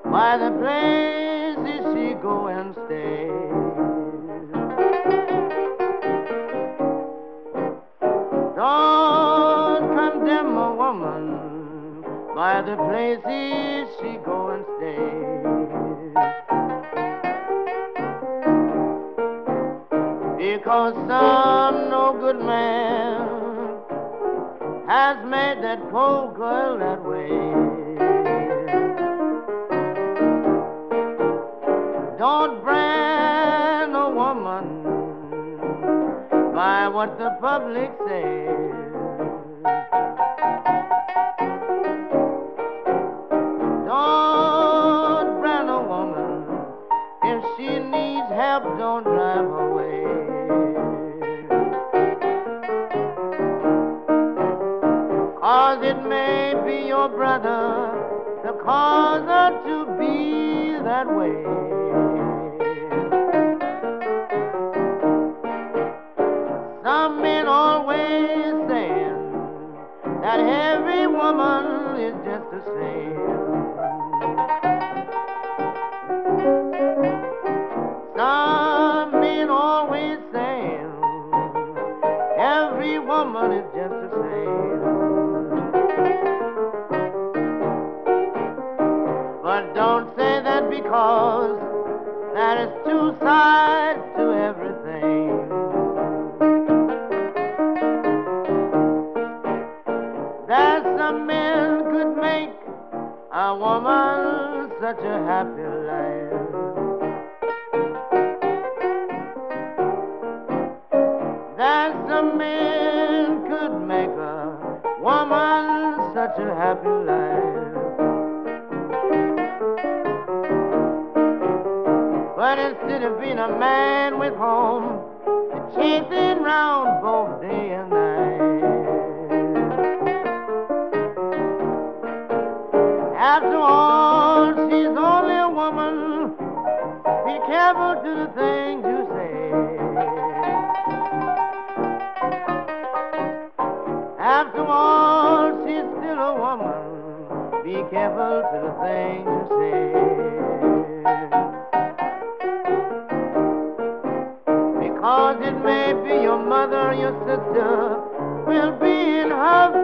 by the places she go and stay. Don't condemn a woman by the places she go and stay. Because some no good man has made that poor girl that way. Don't brand a woman by what the public says. Don't brand a woman if she needs help, don't drive her away. Cause it may be your brother to cause her to be that way. Some men always saying that every woman is just the same. Some men always saying every woman is just the same. But don't say that, because there is two sides to everything. That some men could make a woman such a happy life. That some men could make a woman such a happy life. But instead of being a man with home, chasing round both day and night. After all, she's only a woman. Be careful to the things you say. After all, she's still a woman. Be careful to the things you say. Because it may be your mother or your sister will be in her